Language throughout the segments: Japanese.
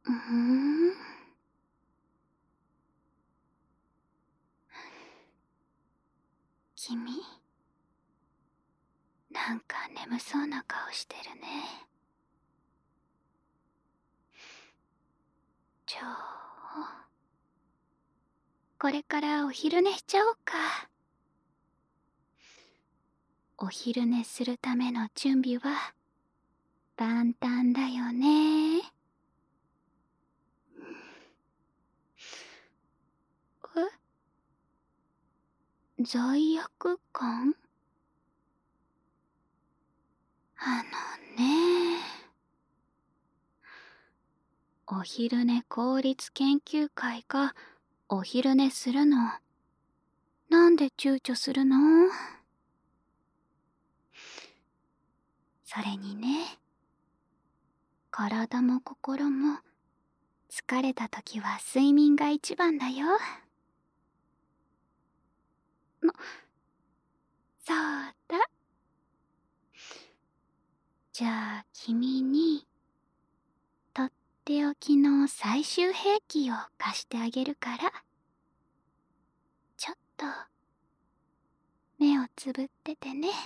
うーん。君、なんか眠そうな顔してるね。じゃあ、これからお昼寝しちゃおうか。お昼寝するための準備は万端だよね。罪悪感？あのね、お昼寝効率研究会がお昼寝するのなんで躊躇するの？それにね、体も心も疲れた時は睡眠が一番だよ。そうだ。じゃあ君にとっておきの最終兵器を貸してあげるから、ちょっと目をつぶっててね。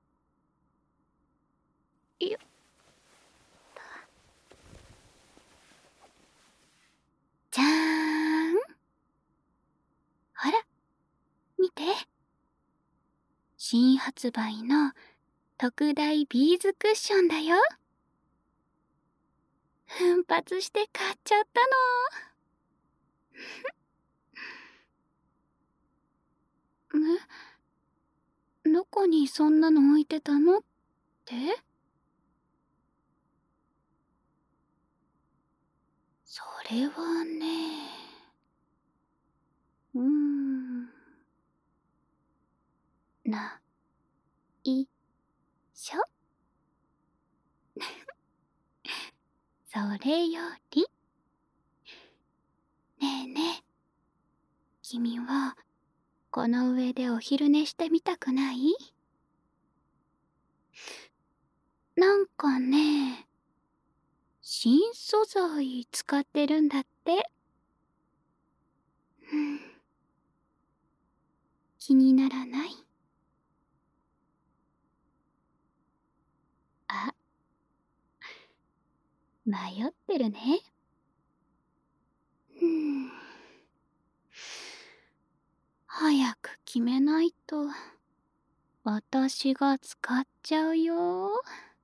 よっ。じゃーん。ほら、見て。新発売の特大ビーズクッションだよ。奮発して買っちゃったの。どこにそんなの置いてたのって？それはね。ない、しょ。それより、ねえねえ、君はこの上でお昼寝してみたくない？なんかね、新素材使ってるんだって。うん、気にならない？あ、迷ってるね。うん、早く決めないと私が使っちゃうよ。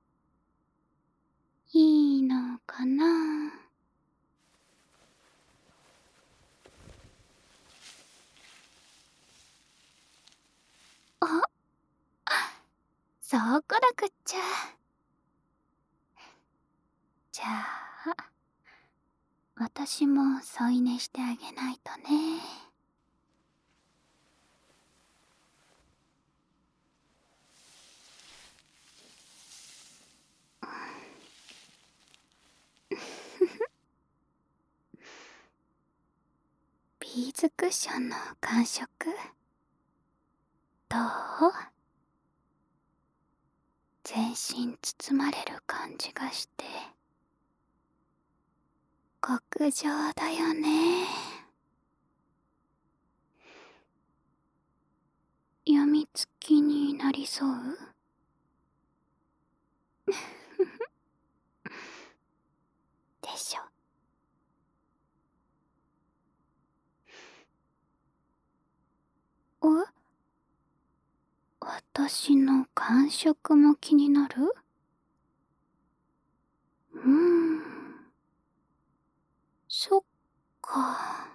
いいのかな？あ、そうこなくっちゃ。じゃあ私も添い寝してあげないとね。ビーズクッションの感触どう？全身包まれる感じがして極上だよね。やみつきになりそう？でしょ。え？私の感触も気になる？そっか。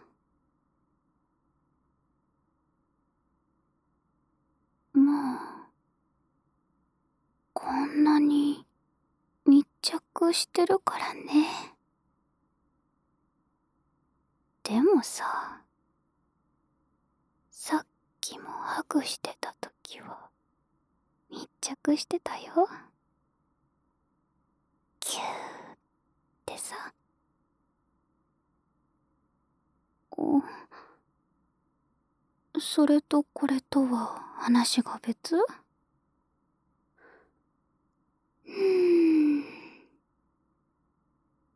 もうこんなに密着してるからね。でもさ、さっきもハグしてた時は密着してたよ。キューってさ。お、それとこれとは話が別？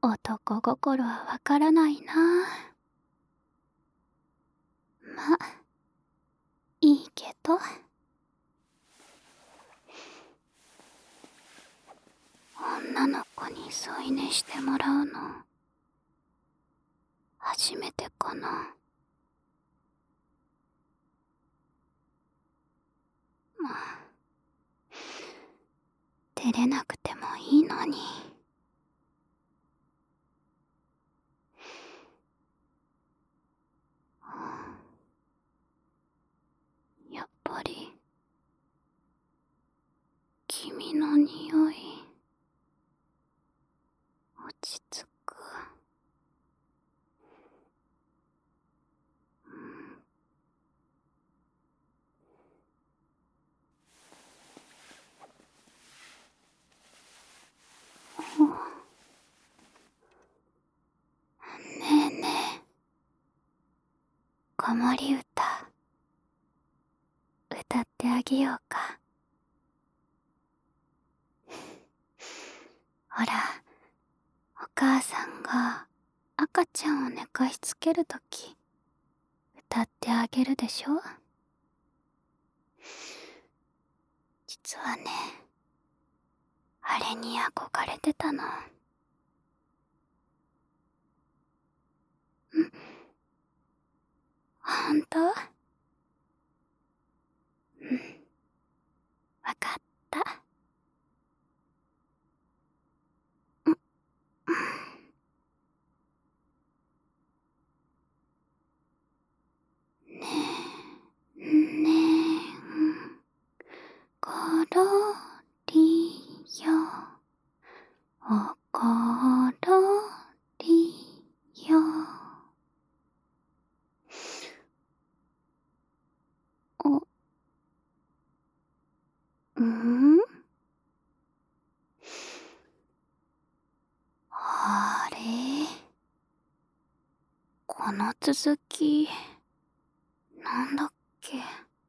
男心はわからないな。ま、いいけど。女の子に添い寝してもらうの初めてかな。まあ、照れなくてもいいのに。やっぱり君の匂い落ち着く。ねえねえ、子守歌歌ってあげようか。ほら、お母さんが赤ちゃんを寝かしつけるとき歌ってあげるでしょ。実はね、あれに憧れてたの。ほんと？うん、わかった。ねえ、ねえ、ころりよ、おころりよ。お、ん？あれ？この続き、なんだっけ？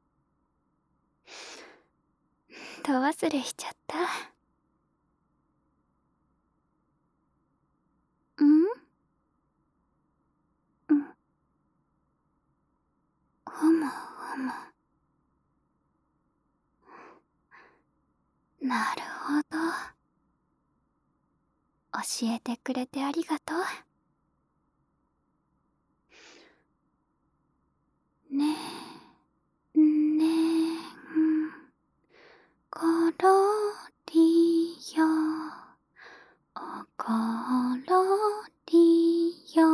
ど忘れしちゃった。ん？うん。ふむふむ。なるほど。教えてくれてありがとう。ねえ、ねえ、ころりよ、おころりよ。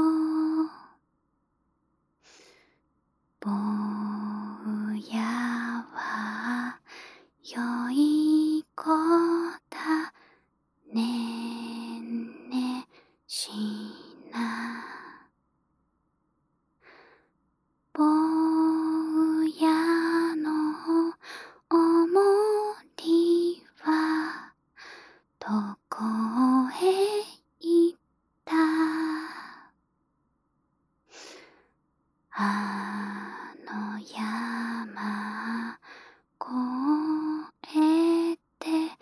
ぼうやはよい子だねんねしな。ぼうやのおもりはどこへいった？あの山越えて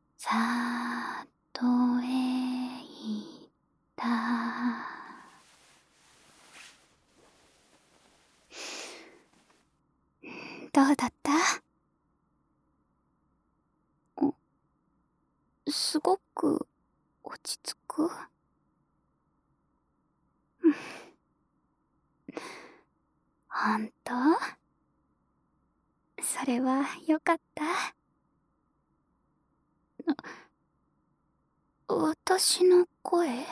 里へ行った。どうだった？すごく落ち着く。ほんと？それはよかった。私の声？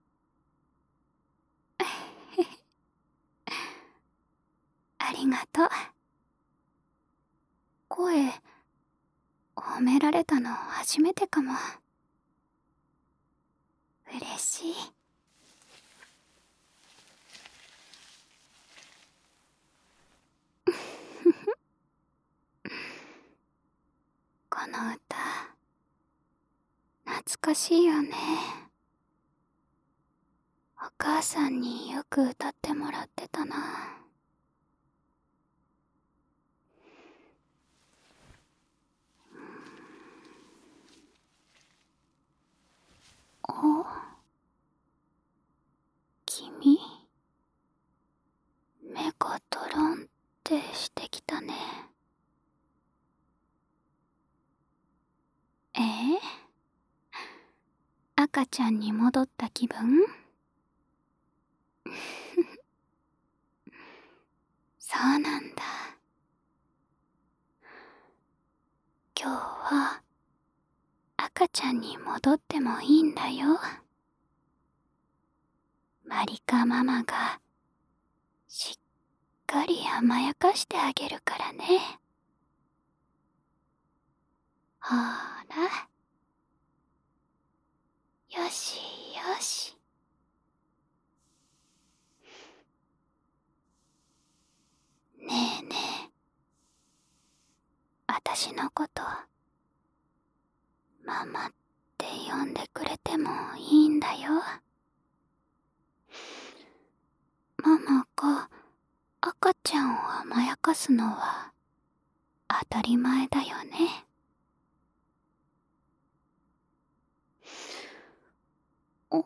ありがとう。声、褒められたの初めてかも。嬉しい。この歌、懐かしいよね。お母さんによく歌ってもらってたな。お、 赤ちゃんに戻った気分？そうなんだ。今日は赤ちゃんに戻ってもいいんだよ。マリカママがしっかり甘やかしてあげるからね。ほーら。よしよし。ねえねえ。あたしのことママって呼んでくれてもいいんだよ。ママが赤ちゃんを甘やかすのは当たり前だよね。お、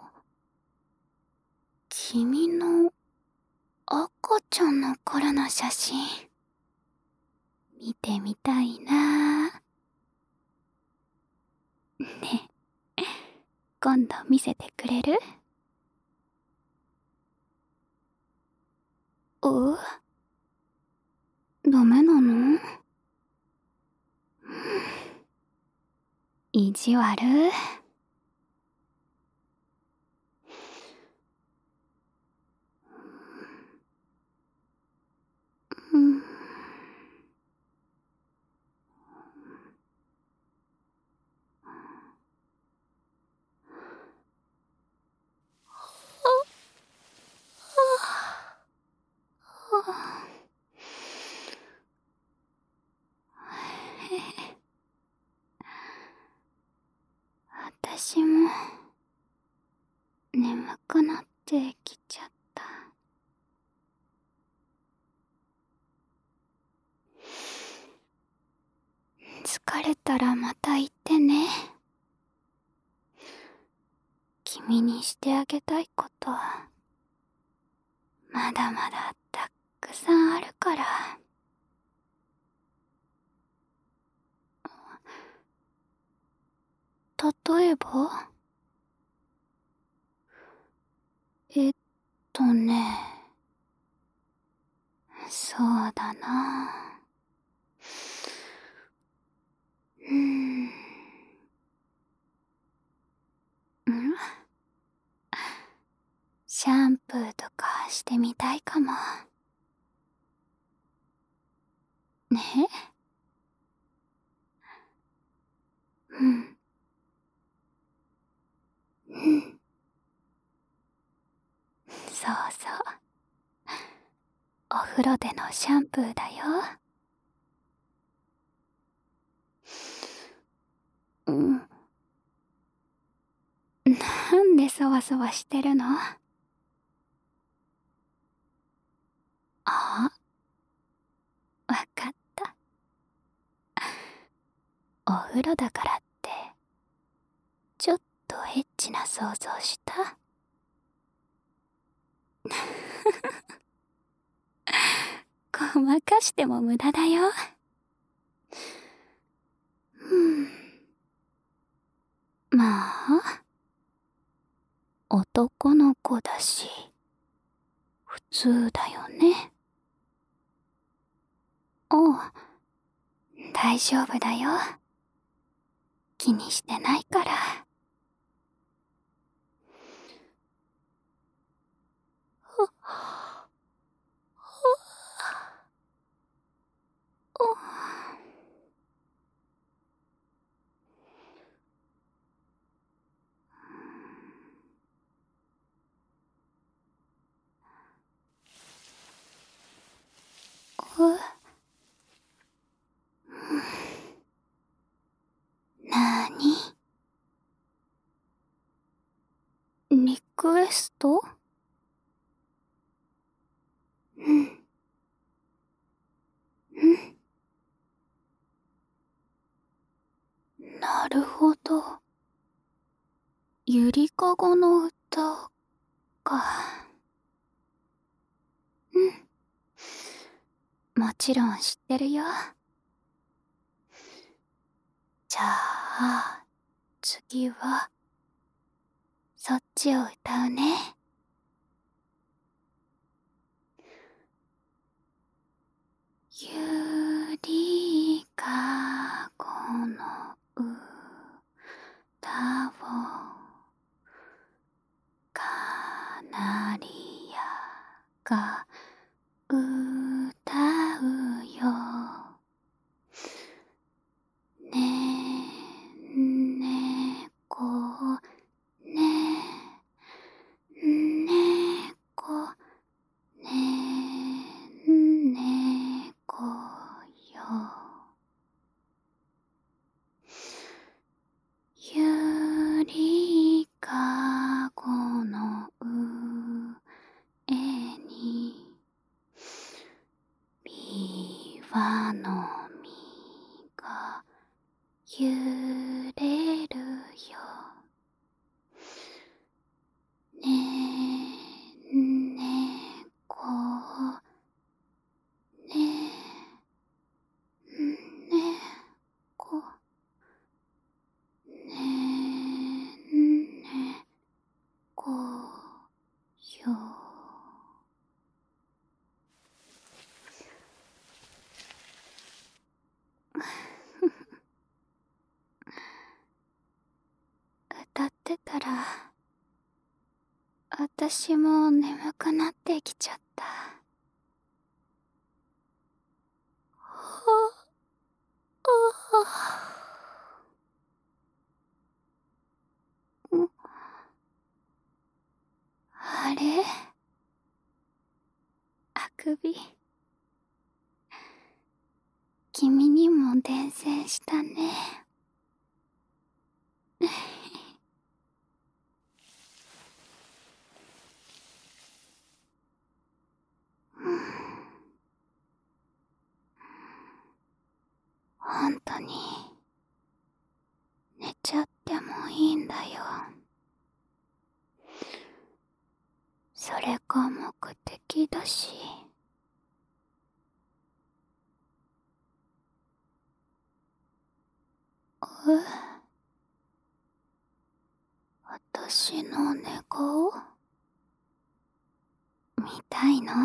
君の赤ちゃんの頃の写真見てみたいな。ねえ、今度見せてくれる？ダメなの？意地悪？うん。私も眠くなってきちゃった。疲れたらまた言ってね。君にしてあげたいことまだまだたくさんあるから。例えば？えっね、そうだな。うーん。ん？シャンプーとかしてみたいかも。ね？うん。うん。そうそう。お風呂でのシャンプーだよ。うん。なんでそわそわしてるの？あ、わかった。お風呂だからって、ちょっとエッチな想像した？ごまかしても無駄だよ。うん。まあ、男の子だし、普通だよね。おう、大丈夫だよ。気にしてないから。なーに？リクエスト？うん。うん。なるほど。ゆりかごの歌か。うん。もちろん知ってるよ。じゃあ、次は、 そっちを歌うね。ゆりかごの歌をカナリアが歌うよ。ねんねこねんねこねんねこよ。ゆりかごの上にびわの実が揺れるよ。ねんねこねんねこねんねこよ。歌ってたら私も眠くなってきちゃった。あれ、あくび、君にも伝染したね。本当に寝ちゃってもいいんだよ。それが目的だし。私の寝顔見たいの？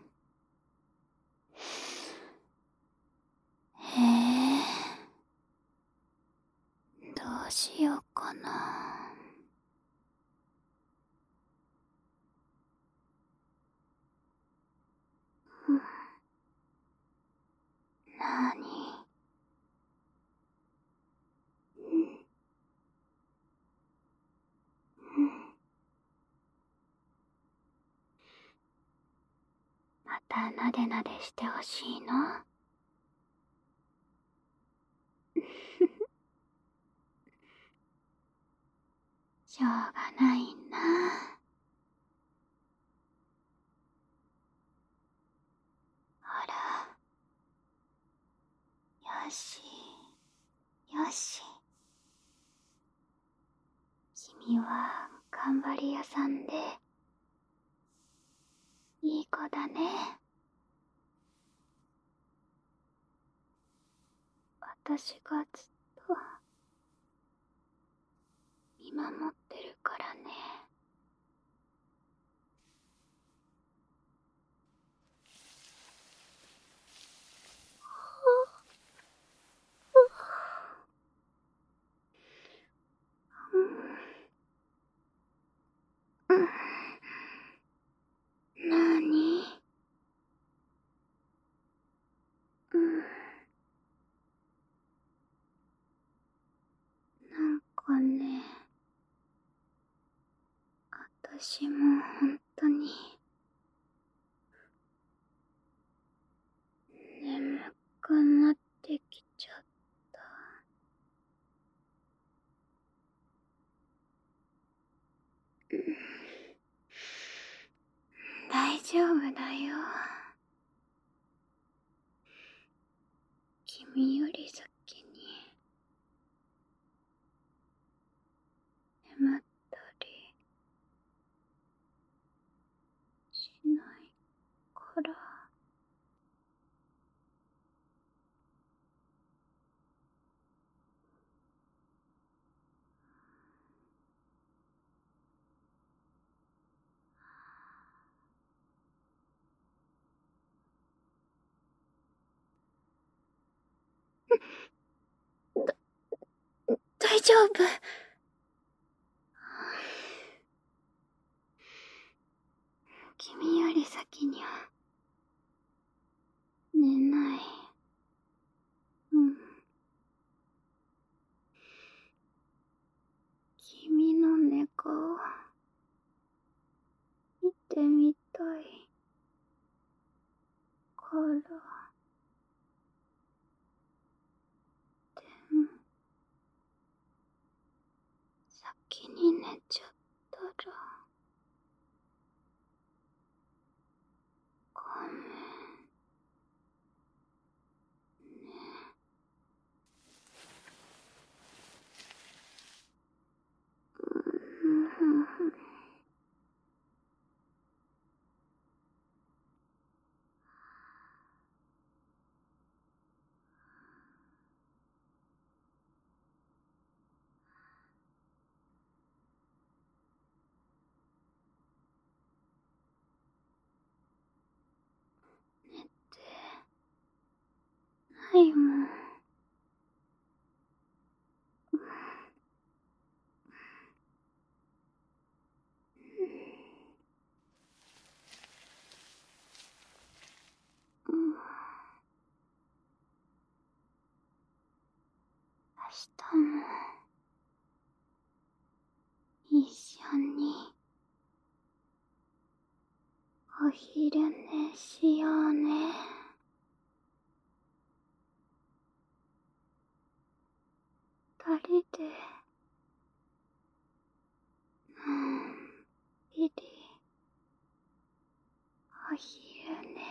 どうしようかな。なに？またなでなでしてほしいの？しょうがないな。ほら、よしよし。君は頑張り屋さんでいい子だね。私がずっと見守ってるからね。なに？なんかね、私も本当に眠くなってきちゃった。大丈夫だよ。君より先に眠ったりしないから。 大丈夫。君より先には寝ない。うん。君の寝顔見てみたいから。でも先に寝ちゃったらごめんね。寝てないもん。明日も一緒にお昼寝しようね。二人でのんびりお昼寝。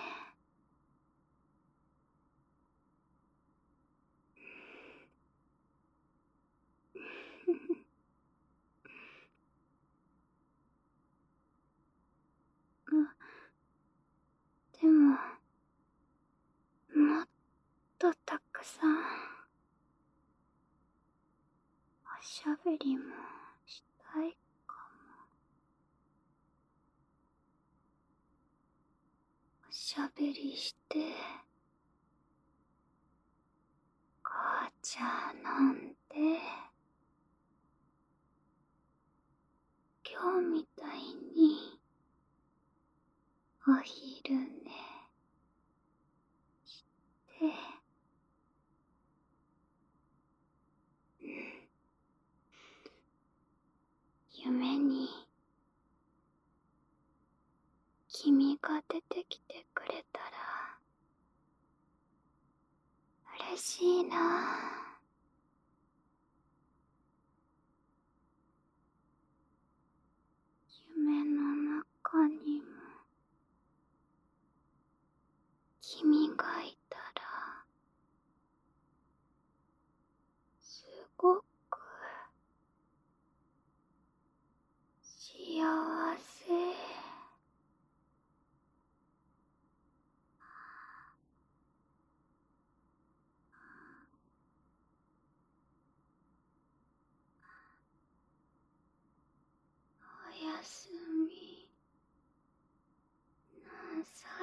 でももっとたくさんおしゃべりもしたいかも。おしゃべりして紅茶飲んで今日みたいにお昼寝して夢に君が出てきてくれたら嬉しいな。夢の中にも君がいたらすごく幸せ。おやすみなさ